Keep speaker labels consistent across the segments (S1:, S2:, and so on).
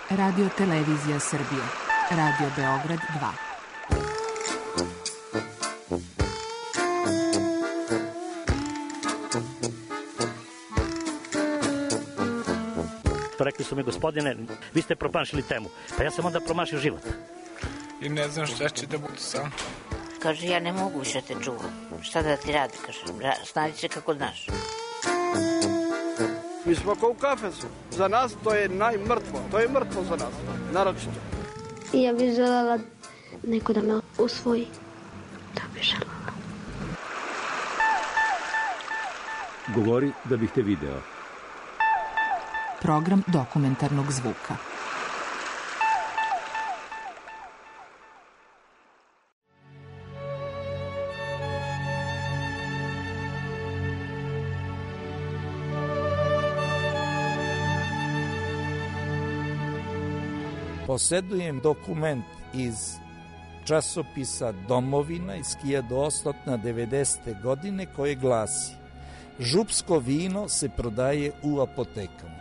S1: Radio Televizija Srbije. Radio Beograd 2.
S2: Rekli su mi, gospodine, vi ste promašili temu. Pa ja sam onda promašio život.
S3: I ne znam šta će da budu sam.
S4: Kaže, ja ne mogu više te čuvam. Šta da ti radi, kaže, snađi se kako znaš.
S5: Mi smo kao u kafesu. Za nas to je najmrtvo. To je mrtvo za nas, naročito.
S6: Ja bih želela neko da me usvoji. To bih želela.
S7: Govori da bih te video.
S1: Program dokumentarnog zvuka.
S8: Posedujem dokument iz časopisa Domovina iz 1890. godine koje glasi: župsko vino se prodaje u apotekama.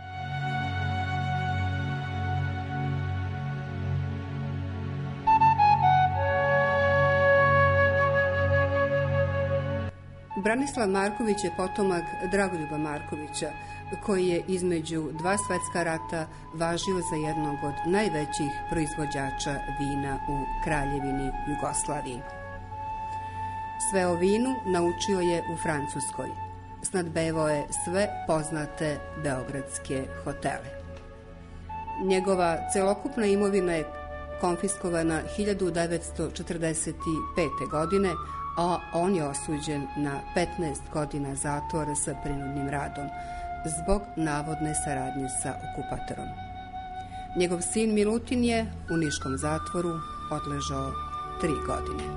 S9: Branislav Marković je potomak Dragoljuba Markovića, koji je između dva svetska rata važio za jednog od najvećih proizvođača vina u Kraljevini Jugoslaviji. Sve o vinu naučio je u Francuskoj. Snadbevao je sve poznate beogradske hotele. Njegova celokupna imovina je konfiskovana 1945. godine, a on je osuđen na 15 godina zatvora sa prinudnim radom zbog navodne saradnje sa okupatorom. Njegov sin Milutin je u niškom zatvoru odležao 3 godine.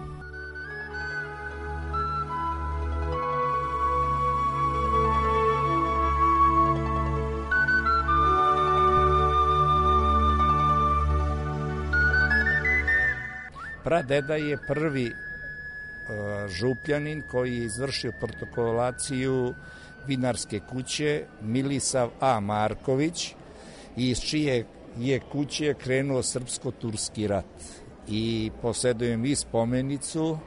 S8: Pradeda je prvi župljanin koji je izvršio protokolaciju vinarske kuće Milisav A. Marković, iz čije je kuće krenuo srpsko-turski rat. I posedujem i spomenicu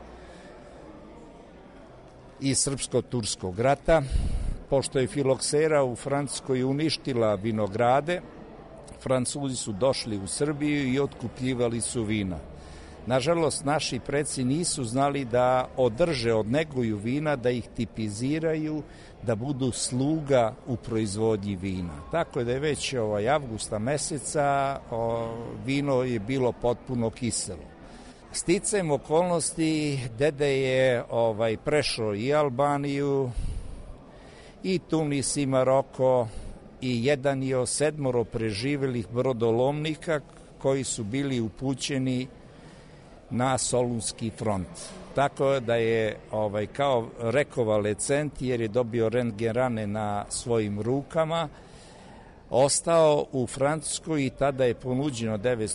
S8: iz srpsko-turskog rata. Pošto je filoksera u Francuskoj uništila vinograde, Francuzi su došli u Srbiju i otkupljivali su vina. Nažalost, naši preci nisu znali da održe, odneguju vina, da ih tipiziraju, da budu sluga u proizvodnji vina. Tako da je već avgusta meseca vino je bilo potpuno kiselo. Sticajem okolnosti, dede je prešao i Albaniju, i Tunis, i Maroko, i jedan je od 7 preživelih brodolomnika koji su bili upućeni na Solunski front. Tako da je kao rekovalescent, jer je dobio rentgen rane na svojim rukama, ostao u Francuskoj i tada je ponuđeno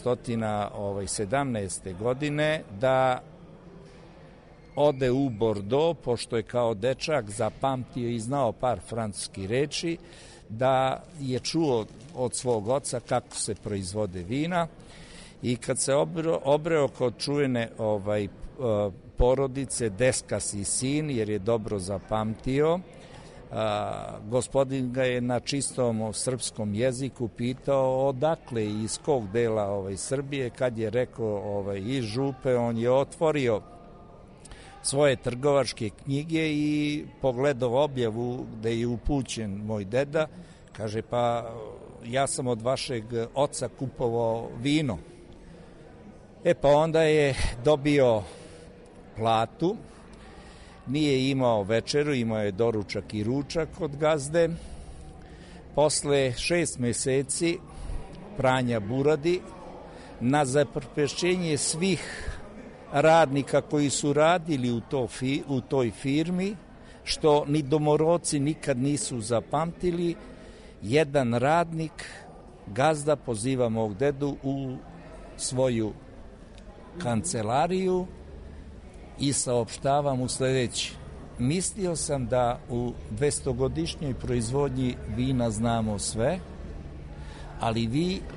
S8: 1917. godine da ode u Bordeaux, pošto je kao dečak zapamtio i znao par francuskih reči, da je čuo od svog oca kako se proizvode vina. I kad se obreo kod čuvene porodice Deskas i sin, jer je dobro zapamtio, gospodin ga je na čistom srpskom jeziku pitao odakle i iz kog dela Srbije. Kad je rekao iz Župe, on je otvorio svoje trgovačke knjige i pogledao objavu gde je upućen moj deda. Kaže, pa ja sam od vašeg oca kupovao vino. Pa onda je dobio platu, nije imao večeru, imao je doručak i ručak od gazde. Posle 6 meseci pranja buradi, na zaprepešćenje svih radnika koji su radili u toj firmi, što ni domoroci nikad nisu zapamtili, jedan radnik, gazda, poziva mog dedu u svoju kancelariju i saopštava mu sledeće: mislio sam da u 200-godišnjoj proizvodnji vina znamo sve, ali vi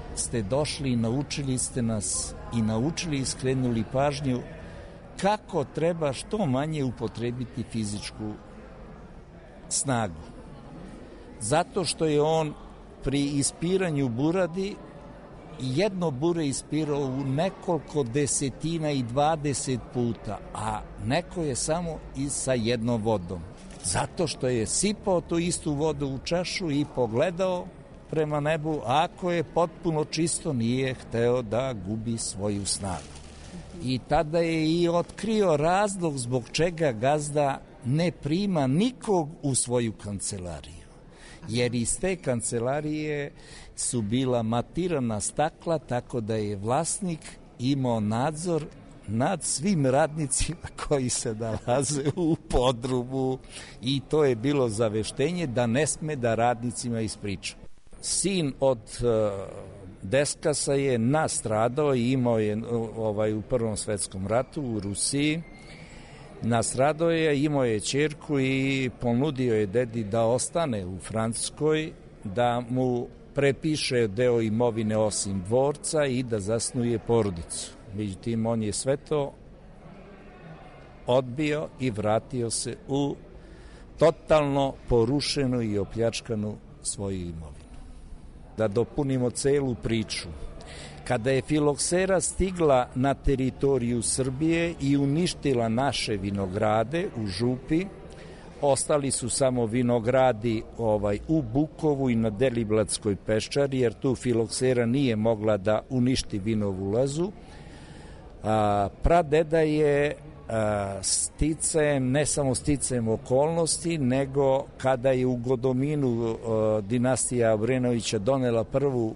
S8: ste došli i naučili ste nas i naučili i skrenuli pažnju kako treba što manje upotrebiti fizičku snagu. Zato što je on pri ispiranju buradi jedno bure ispirao u nekoliko desetina i 20 puta, a neko je samo i sa jednom vodom. Zato što je sipao tu istu vodu u čašu i pogledao prema nebu, a ako je potpuno čisto, nije hteo da gubi svoju snagu. I tada je i otkrio razlog zbog čega gazda ne prima nikog u svoju kancelariju. Jer iz te kancelarije su bila matirana stakla, tako da je vlasnik imao nadzor nad svim radnicima koji se nalaze u podrumu i to je bilo zaveštenje da ne sme da radnicima ispriča. Sin od Deskasa je nastradao i imao je u Prvom svetskom ratu u Rusiji. Nastradao je, imao je ćerku i ponudio je dedi da ostane u Francuskoj, da mu prepiše deo imovine osim dvorca i da zasnuje porodicu. Međutim, on je sve to odbio i vratio se u totalno porušenu i opljačkanu svoju imovinu. Da dopunimo celu priču. Kada je filoksera stigla na teritoriju Srbije i uništila naše vinograde u Župi, ostali su samo vinogradi u Bukovu i na Deliblatskoj peščari, jer tu filoksera nije mogla da uništi vinovu lozu. Pradeda je sticajem, ne samo sticajem okolnosti, nego kada je u Godominu dinastija Obrenovića donela prvu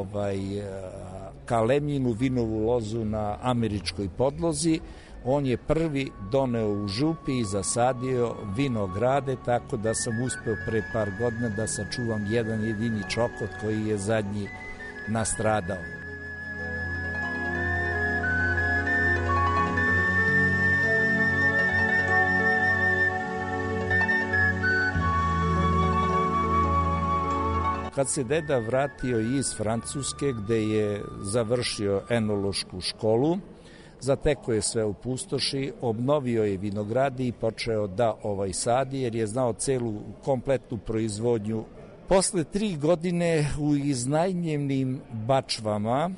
S8: kalemljinu vinovu lozu na američkoj podlozi, on je prvi doneo u Župi i zasadio vinograde, tako da sam uspeo pre par godina da sačuvam jedan jedini čokot koji je zadnji nastradao. Kad se deda vratio iz Francuske, gde je završio enološku školu, zatekao je sve u pustoši, obnovio je vinogradi i počeo da sadi, jer je znao celu kompletnu proizvodnju. Posle 3 godine u iznajmljenim bačvama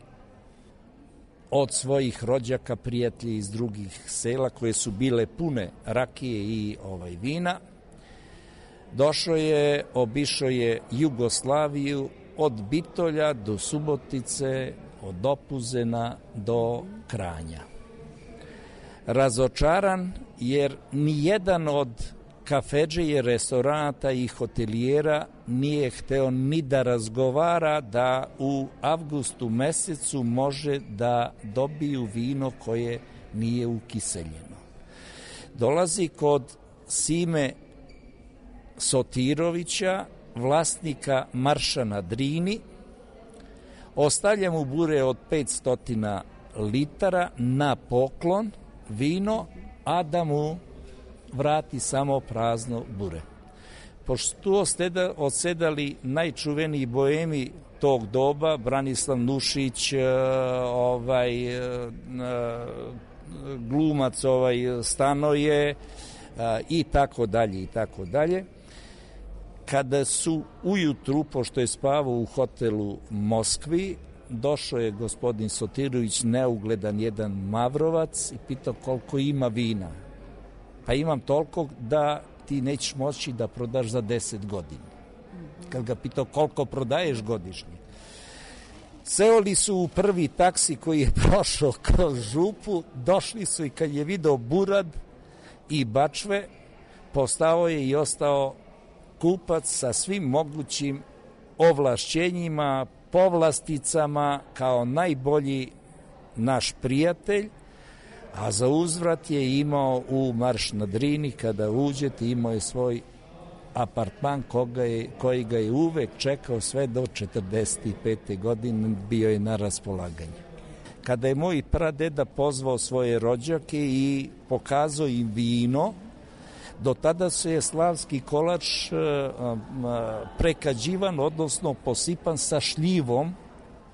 S8: od svojih rođaka, prijatelji iz drugih sela koje su bile pune rakije i vina, došao je, obišao je Jugoslaviju od Bitolja do Subotice, od Opuzena do Kranja. Razočaran jer nijedan od kafedžije, restoranata i hotelijera nije hteo ni da razgovara da u avgustu mesecu može da dobiju vino koje nije ukiseljeno. Dolazi kod Sime Sotirovića, vlasnika Marša na Drini, ostavlja mu bure od 500 litara na poklon vino, a da mu vrati samo prazno bure. Pošto tu odsedali najčuveniji boemi tog doba, Branislav Nušić, glumac Stanoje i tako dalje i tako dalje. Kada su ujutru, pošto je spavao u hotelu Moskvi, došao je gospodin Sotirović, neugledan jedan Mavrovac, i pitao koliko ima vina. Pa imam toliko da ti nećeš moći da prodaš za 10 godina. Kad ga pitao koliko prodaješ godišnje. Seoli su u prvi taksi koji je prošao kroz Župu, došli su i kad je video burad i bačve, postao je i ostao kupac sa svim mogućim ovlašćenjima, povlasticama, kao najbolji naš prijatelj, a za uzvrat je imao u Marš na Drini, kada uđete, imao je svoj apartman koji ga je uvek čekao sve do 45. godine, bio je na raspolaganju. Kada je moj pradeda pozvao svoje rođake i pokazao im vino, do tada se je slavski kolač prekađivan, odnosno posipan sa šljivom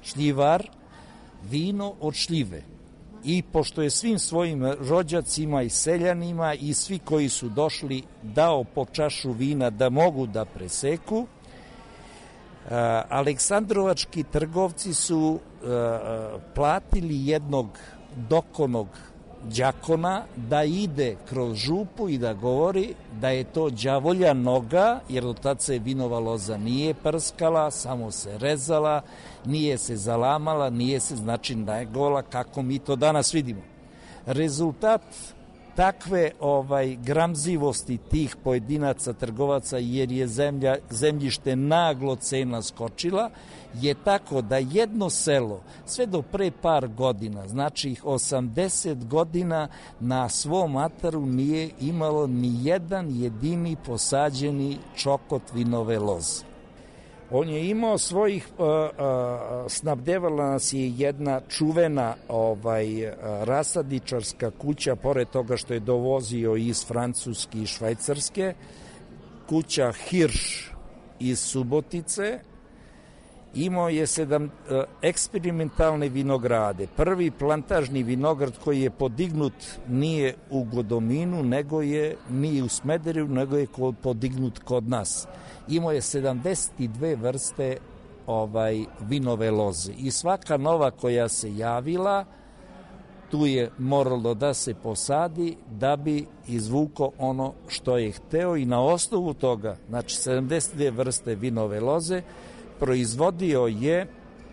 S8: šljivar, vino od šljive. I pošto je svim svojim rođacima i seljanima i svi koji su došli dao po čašu vina da mogu da preseku, aleksandrovački trgovci su platili jednog dokonog đakona da ide kroz župu i da govori da je to đavolja noga, jer od tad se vinova loza nije prskala, samo se rezala, nije se zalamala, nije se, znači negovala kako mi to danas vidimo. Rezultat takve gramzivosti tih pojedinaca trgovaca, jer je zemljište naglo cena skočila, je tako da jedno selo sve do pre par godina, znači 80 godina, na svom ataru nije imalo ni jedan jedini posađeni čokot vinove loze. On je imao svojih, snabdevala nas je jedna čuvena rasadničarska kuća, pored toga što je dovozio iz Francuske i Švajcarske, kuća Hirš iz Subotice. Imao je 7 eksperimentalne vinograde. Prvi plantažni vinograd koji je podignut nije u Godominu, nije u Smederevu, nego je podignut kod nas. Imao je 72 vrste vinove loze i svaka nova koja se javila, tu je moralo da se posadi da bi izvuko ono što je hteo i na osnovu toga, znači 72 vrste vinove loze, proizvodio je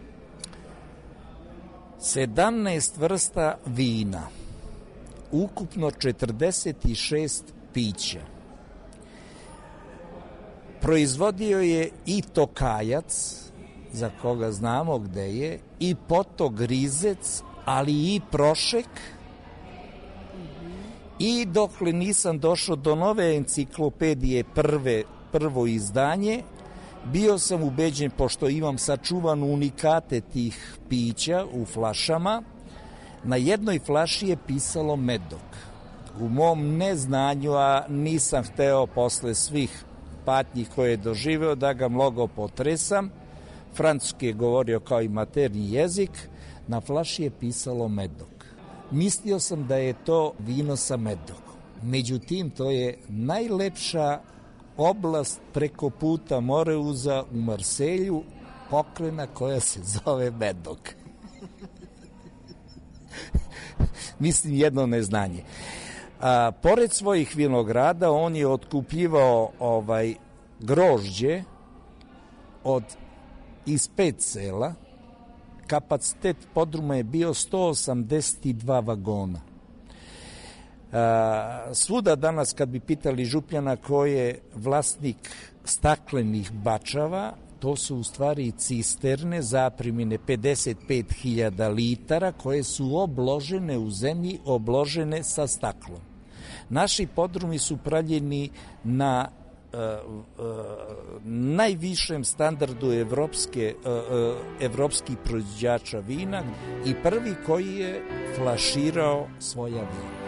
S8: 17 vrsta vina, ukupno 46 pića. Proizvodio je i Tokajac, za koga znamo gde je, i Potogrizec, ali i Prošek. I dokle nisam došao do nove enciklopedije, prvo izdanje, bio sam ubeđen, pošto imam sačuvan unikate tih pića u flašama, na jednoj flaši je pisalo Medok. U mom neznanju, a nisam hteo posle svih patnji koje je doživeo da ga mnogo potresam, francuski je govorio kao i maternji jezik, na flaši je pisalo Medok. Mislio sam da je to vino sa medokom. Međutim, to je najlepša oblast preko puta Moreuza u Marselju, pokrajina koja se zove Medok. Mislim, jedno neznanje. Pored svojih vinograda, on je otkupljivao grožđe iz 5 sela. Kapacitet podruma je bio 182 vagona. Svuda danas kad bi pitali Župljana ko je vlasnik staklenih bačava, to su u stvari cisterne zaprimine 55.000 litara koje su obložene u zemlji, obložene sa staklom. Naši podrumi su pravljeni na najvišem standardu evropskih proizvođača vina i prvi koji je flaširao svoja vina.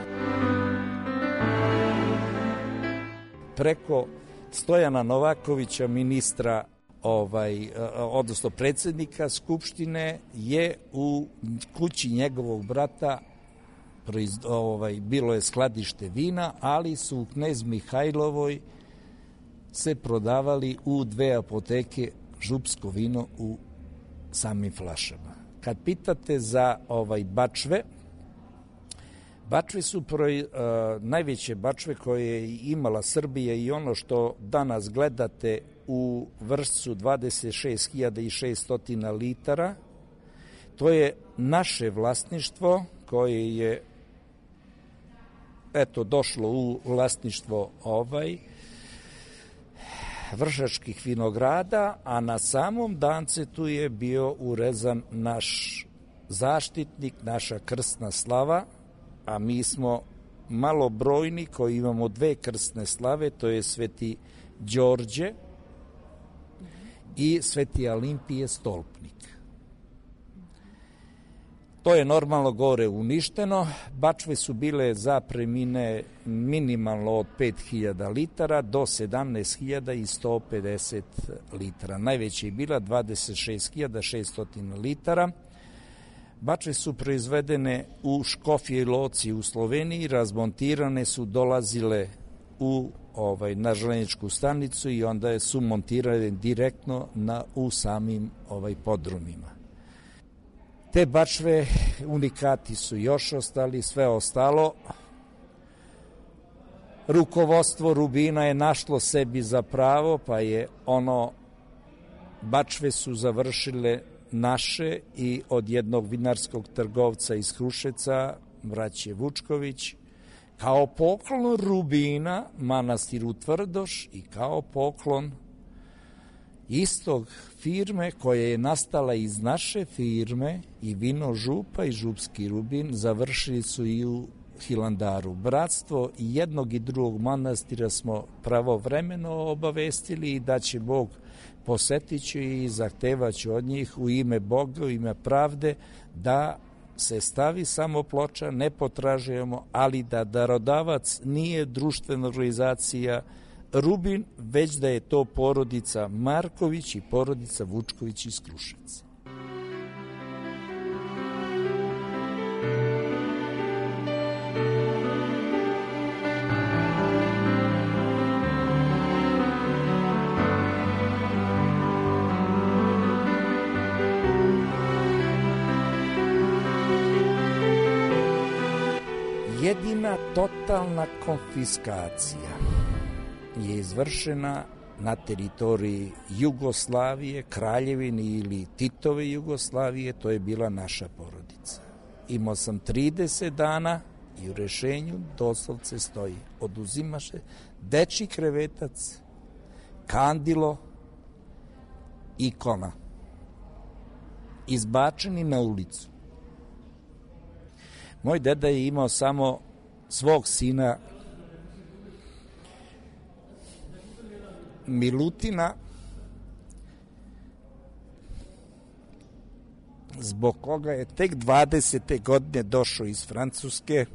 S8: Preko Stojana Novakovića, ministra, odnosno predsjednika Skupštine, je u kući njegovog brata bilo je skladište vina, ali su u Knez Mihajlovoj se prodavali u 2 apoteke župsko vino u samim flašama. Kad pitate za bačve, bačve su najveće bačve koje je imala Srbija i ono što danas gledate u Vršcu 26.600 litara, to je naše vlasništvo koje je došlo u vlasništvo Vršačkih vinograda, a na samom Dancetu je bio urezan naš zaštitnik, naša krsna slava, a mi smo malobrojni koji imamo 2 krsne slave, to je Sveti Đorđe i Sveti Alimpije Stolpnik. To je normalno gore uništeno. Bačve su bile zapremine minimalno od 5000 litara do 17.150 litara. Najveća je bila 26.600 litara. Bačve su proizvedene u Škofjoj Loci u Sloveniji, razmontirane su, dolazile na železničku stanicu i onda su montirane direktno u samim podrumima. Te bačve, unikati su još ostali, sve ostalo. Rukovodstvo Rubina je našlo sebi za pravo, pa je bačve su završile naše i od jednog vinarskog trgovca iz Kruševca, braće Vučković, kao poklon Rubina manastiru Tvrdoš i kao poklon istog firme koja je nastala iz naše firme i vino Župa i Župski Rubin završili su i u Hilandaru. Bratstvo i jednog i drugog manastira smo pravovremeno obavestili i da će Bog posetiću i zahtevaću od njih u ime Boga, u ime pravde, da se stavi samo ploča, ne potražujemo, ali da darodavac nije društvena organizacija Rubin, već da je to porodica Marković i porodica Vučković iz Kruševca. Jedina totalna konfiskacija je izvršena na teritoriji Jugoslavije, Kraljevine ili Titove Jugoslavije, to je bila naša porodica. Imao sam 30 dana i u rešenju doslovce stoji: oduzimaše dečji krevetac, kandilo, ikona, izbačeni na ulicu. Moj deda je imao samo svog sina Milutina, zbog koga je tek 20. godine došao iz Francuske,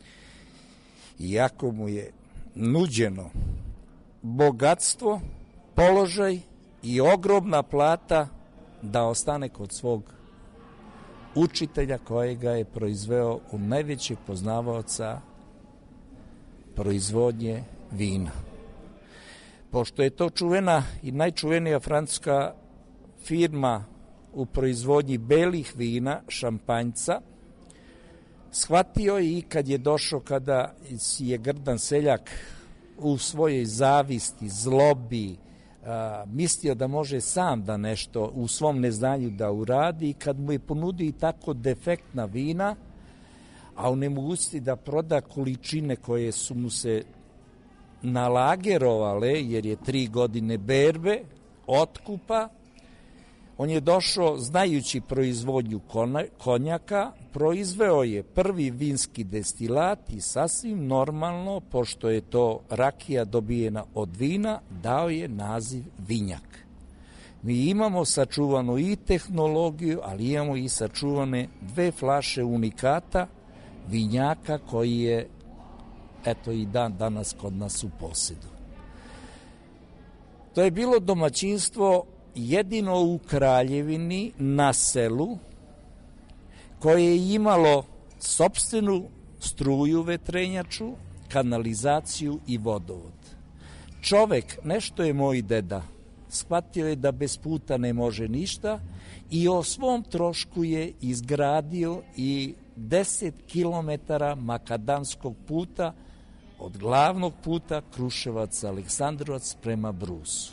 S8: iako mu je nuđeno bogatstvo, položaj i ogromna plata da ostane kod svog učitelja kojega je proizveo u najvećeg poznavaoca proizvodnje vina. Pošto je to čuvena i najčuvenija francuska firma u proizvodnji belih vina, šampanjca, shvatio je i kad je došao, kada je grdan seljak u svojoj zavisti, zlobi, mislio da može sam da nešto u svom neznanju da uradi, i kad mu je ponudio i tako defektna vina, a u nemogućnosti da proda količine koje su mu se nalagerovale, jer je 3 godine berbe, otkupa, on je došao, znajući proizvodnju konjaka, proizveo je prvi vinski destilat i sasvim normalno, pošto je to rakija dobijena od vina, dao je naziv vinjak. Mi imamo sačuvanu i tehnologiju, ali imamo i sačuvane 2 flaše unikata vinjaka koji je, eto, i danas kod nas u posedu. To je bilo domaćinstvo jedino u Kraljevini na selu, koje je imalo sopstvenu struju vetrenjaču, kanalizaciju i vodovod. Čovek, nešto je moj deda, shvatio je da bez puta ne može ništa i o svom trošku je izgradio i 10 kilometara makadamskog puta od glavnog puta Kruševac-Aleksandrovac prema Brusu.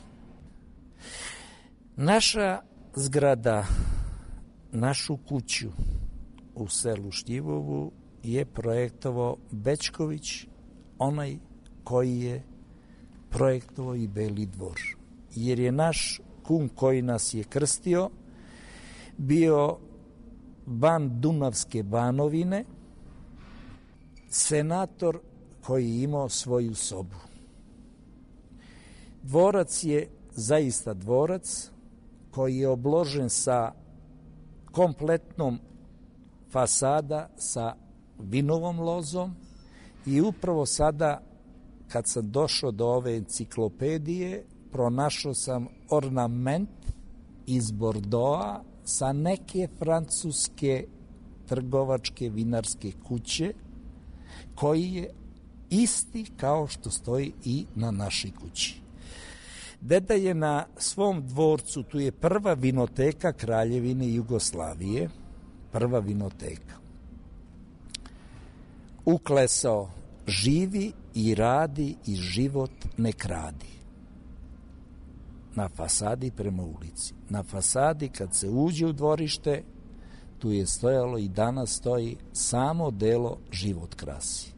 S8: Naša zgrada, našu kuću u selu Štivovu je projektovao Bečković, onaj koji je projektovao i Beli dvor. Jer je naš kum koji nas je krstio bio ban Dunavske Banovine, senator koji je imao svoju sobu. Dvorac je zaista dvorac koji je obložen sa kompletnom fasada sa vinovom lozom i upravo sada kad sam došao do ove enciklopedije pronašao sam ornament iz Bordeauxa sa neke francuske trgovačke vinarske kuće koji je isti kao što stoji i na našoj kući. Deda je na svom dvorcu, tu je prva vinoteka Kraljevine Jugoslavije, prva vinoteka, uklesao: živi i radi i život ne kradi. Na fasadi prema ulici. Na fasadi kad se uđe u dvorište, tu je stojalo i danas stoji samo delo život krasi.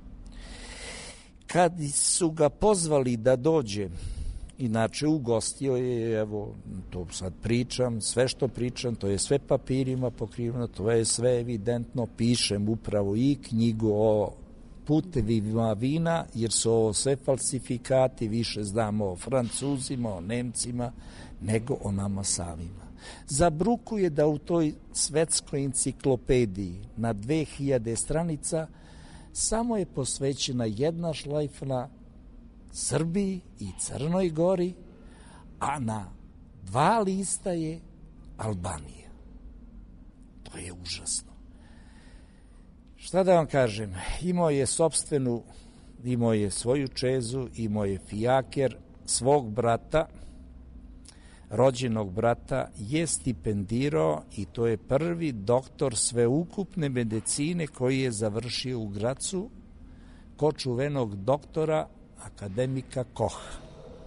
S8: Kad su ga pozvali da dođe, inače ugostio je, evo, to sad pričam, sve što pričam, to je sve papirima pokriveno, to je sve evidentno, pišem upravo i knjigu o putevima vina, jer su ovo sve falsifikati, više znamo o Francuzima, o Nemcima, nego o nama samima. Za bruku je da u toj svetskoj enciklopediji na 2000 stranica samo je posvećena jedna šlajfna Srbiji i Crnoj Gori, a na 2 lista je Albanija. To je užasno. Šta da vam kažem, imao je sopstvenu, imao je svoju čezu, imao je fijaker, svog brata, rođenog brata je stipendirao i to je prvi doktor sveukupne medicine koji je završio u Gracu kod čuvenog doktora akademika Koha.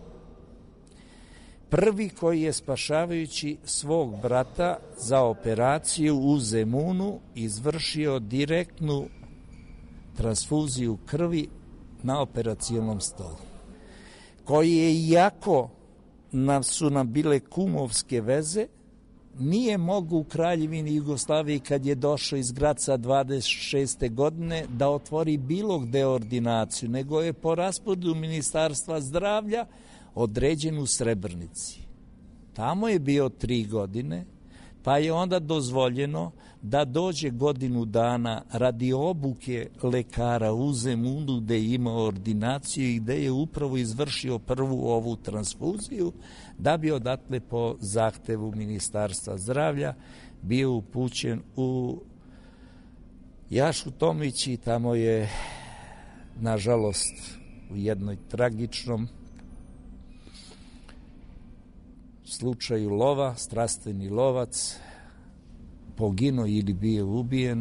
S8: Prvi koji je spašavajući svog brata za operaciju u Zemunu izvršio direktnu transfuziju krvi na operacionom stolu. Koji je, iako su nam bile kumovske veze, nije mogao u Kraljevini Jugoslaviji kad je došao iz Graca 26. godine da otvori bilo gde ordinaciju, nego je po rasporedu Ministarstva zdravlja određen u Srebrnici. Tamo je bio 3 godine, pa je onda dozvoljeno da dođe godinu dana radi obuke lekara u Zemunu gde je imao ordinaciju i gde je upravo izvršio prvu ovu transfuziju, da bi odatle po zahtevu Ministarstva zdravlja bio upućen u Jašu Tomić i tamo je, nažalost, u jednoj tragičnom slučaju lova, strastveni lovac, poginuo ili bio ubijen,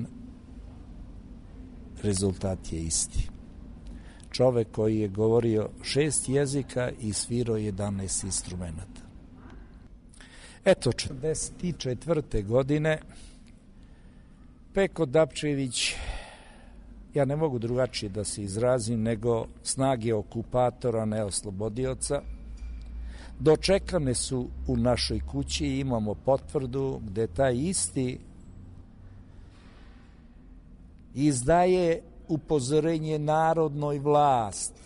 S8: rezultat je isti. Čovek koji je govorio 6 jezika i svirao 11 instrumenta. Eto, 1944. godine Peko Dapčević, ja ne mogu drugačije da se izrazim nego snage okupatora, ne oslobodioca, dočekane su u našoj kući, imamo potvrdu gde taj isti izdaje upozorenje narodnoj vlasti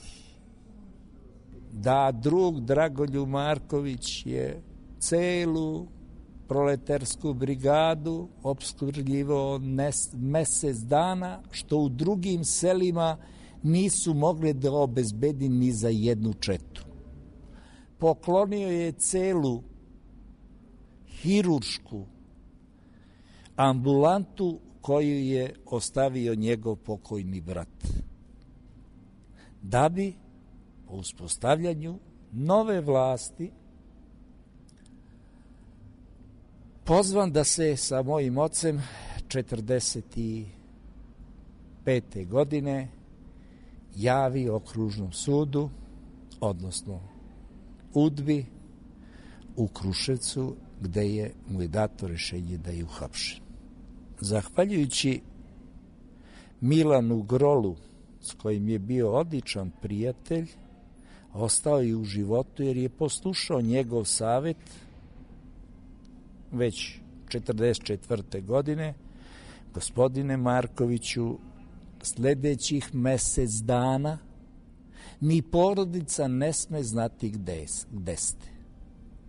S8: da drug Dragoljub Marković je celu proletarsku brigadu opskrbljivao mesec dana, što u drugim selima nisu mogli da obezbedi ni za jednu četu. Poklonio je celu hiruršku ambulantu koju je ostavio njegov pokojni brat, da bi po uspostavljanju nove vlasti pozvan da se sa mojim ocem 45. godine javi okružnom sudu, odnosno UDBI u Kruševcu, gde mu je dato rešenje da je uhapšen. Zahvaljujući Milanu Grolu, s kojim je bio odličan prijatelj, ostao i u životu jer je poslušao njegov savet već 44. godine: gospodine Markoviću, sledećih mesec dana ni porodica ne sme znati gde ste.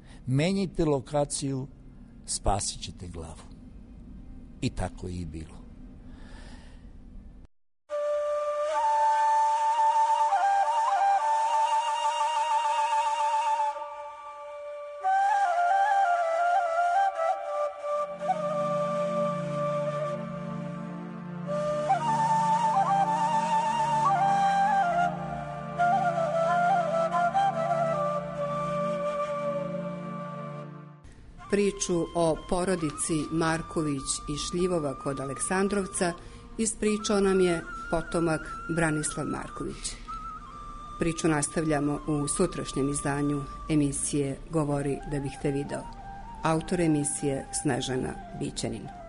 S8: Menjite lokaciju, spasit ćete glavu. I tako je i bilo.
S9: Priču o porodici Marković i Šljivova kod Aleksandrovca ispričao nam je potomak Branislav Marković. Priču nastavljamo u sutrašnjem izdanju emisije Govori da bih te video. Autor emisije Snežana Bićanin.